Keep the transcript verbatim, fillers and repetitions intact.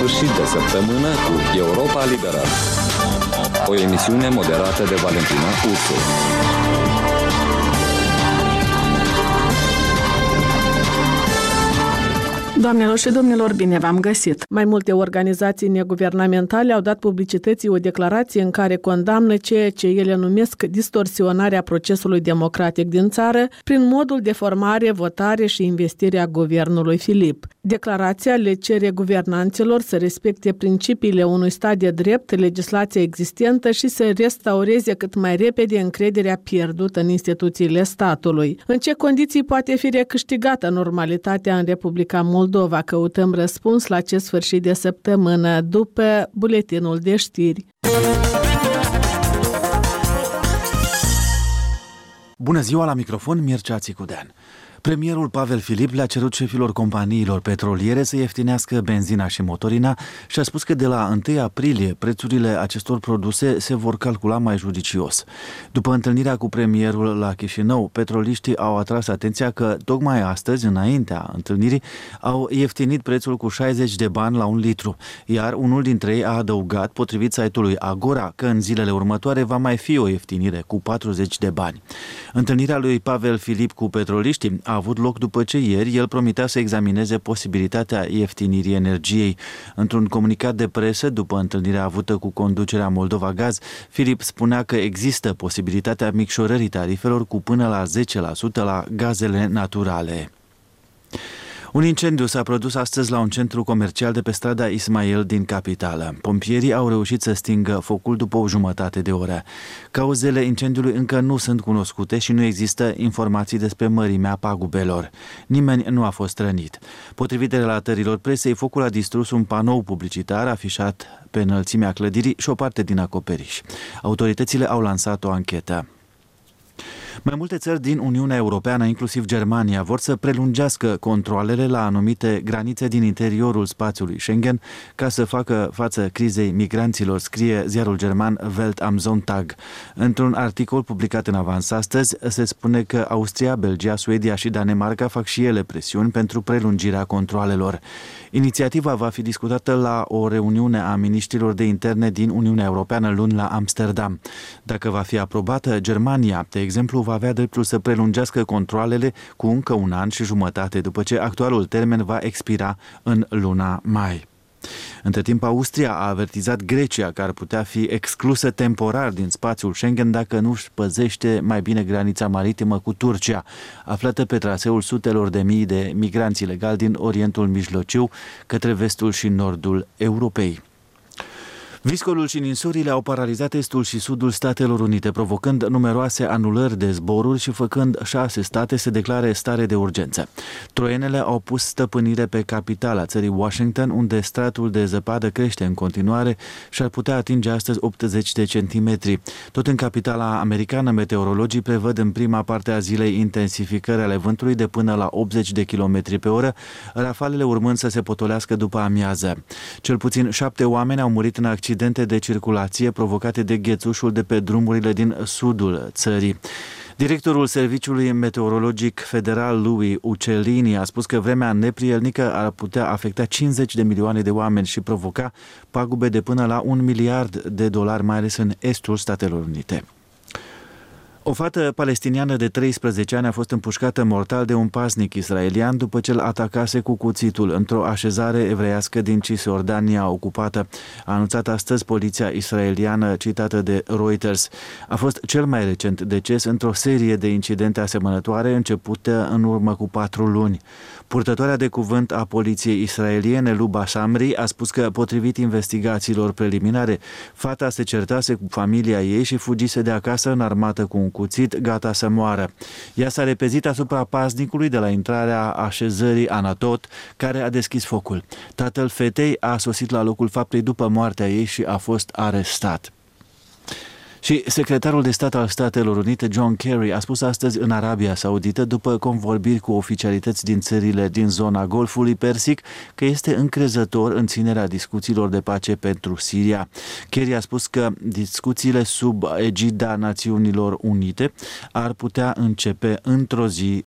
sfârșit de săptămână cu Europa Liberală. O emisiune moderată de Valentina Ursu. Doamnelor și domnilor, bine v-am găsit! Mai multe organizații neguvernamentale au dat publicității o declarație în care condamnă ceea ce ele numesc distorsionarea procesului democratic din țară prin modul de formare, votare și investirea guvernului Filip. Declarația le cere guvernanților să respecte principiile unui stat de drept, legislația existentă și să restaureze cât mai repede încrederea pierdută în instituțiile statului. În ce condiții poate fi recâștigată normalitatea în Republica Moldova? Moldova, căutăm răspuns la acest sfârșit de săptămână după buletinul de știri. Bună ziua, la microfon Mircea Țicudean. Premierul Pavel Filip le-a cerut șefilor companiilor petroliere să ieftinească benzina și motorina și a spus că de la întâi aprilie prețurile acestor produse se vor calcula mai judicios. După întâlnirea cu premierul la Chișinău, petroliștii au atras atenția că tocmai astăzi, înaintea întâlnirii, au ieftinit prețul cu șaizeci de bani la un litru, iar unul dintre ei a adăugat, potrivit site-ului Agora, că în zilele următoare va mai fi o ieftinire cu patruzeci de bani. Întâlnirea lui Pavel Filip cu petroliștii a avut loc după ce ieri el promitea să examineze posibilitatea ieftinirii energiei. Într-un comunicat de presă, după întâlnirea avută cu conducerea Moldova Gaz, Filip spunea că există posibilitatea micșorării tarifelor cu până la zece la sută la gazele naturale. Un incendiu s-a produs astăzi la un centru comercial de pe strada Ismail din capitală. Pompierii au reușit să stingă focul după o jumătate de oră. Cauzele incendiului încă nu sunt cunoscute și nu există informații despre mărimea pagubelor. Nimeni nu a fost rănit. Potrivit relatărilor presei, focul a distrus un panou publicitar afișat pe înălțimea clădirii și o parte din acoperiș. Autoritățile au lansat o anchetă. Mai multe țări din Uniunea Europeană, inclusiv Germania, vor să prelungească controalele la anumite granițe din interiorul spațiului Schengen ca să facă față crizei migranților, scrie ziarul german Welt am Sonntag. Într-un articol publicat în avans astăzi, se spune că Austria, Belgia, Suedia și Danemarca fac și ele presiuni pentru prelungirea controalelor. Inițiativa va fi discutată la o reuniune a miniștrilor de interne din Uniunea Europeană luni la Amsterdam. Dacă va fi aprobată, Germania, de exemplu, va avea dreptul să prelungească controalele cu încă un an și jumătate după ce actualul termen va expira în luna mai. Între timp, Austria a avertizat Grecia că ar putea fi exclusă temporar din spațiul Schengen dacă nu își păzește mai bine granița maritimă cu Turcia, aflată pe traseul sutelor de mii de migranți ilegali din Orientul Mijlociu către vestul și nordul Europei. Viscolul și ninsorile au paralizat estul și sudul Statelor Unite, provocând numeroase anulări de zboruri și făcând șase state să declare stare de urgență. Troienele au pus stăpânire pe capitala țării Washington, unde stratul de zăpadă crește în continuare și ar putea atinge astăzi optzeci de centimetri. Tot în capitala americană, meteorologii prevăd în prima parte a zilei intensificări ale vântului de până la optzeci de kilometri pe oră, rafalele urmând să se potolească după amiază. Cel puțin șapte oameni au murit în accidente de circulație provocate de ghețușul de pe drumurile din sudul țării. Directorul Serviciului Meteorologic Federal, lui Uccellini, a spus că vremea neprielnică ar putea afecta cincizeci de milioane de oameni și provoca pagube de până la un miliard de dolari, mai ales în estul Statelor Unite. O fată palestiniană de treisprezece ani a fost împușcată mortal de un paznic israelian după ce îl atacase cu cuțitul într-o așezare evreiască din Cisjordania ocupată, a anunțat astăzi poliția israeliană citată de Reuters. A fost cel mai recent deces într-o serie de incidente asemănătoare începute în urmă cu patru luni. Purtătoarea de cuvânt a poliției israeliene, Luba Shamri, a spus că, potrivit investigațiilor preliminare, fata se certase cu familia ei și fugise de acasă înarmată cu un cuțit, gata să moară. Ea s-a repezit asupra paznicului de la intrarea așezării Anatot, care a deschis focul. Tatăl fetei a sosit la locul faptei după moartea ei și a fost arestat. Și secretarul de stat al Statelor Unite, John Kerry, a spus astăzi în Arabia Saudită, după convorbiri cu oficialități din țările din zona Golfului Persic, că este încrezător în ținerea discuțiilor de pace pentru Siria. Kerry a spus că discuțiile sub egida Națiunilor Unite ar putea începe într-o zi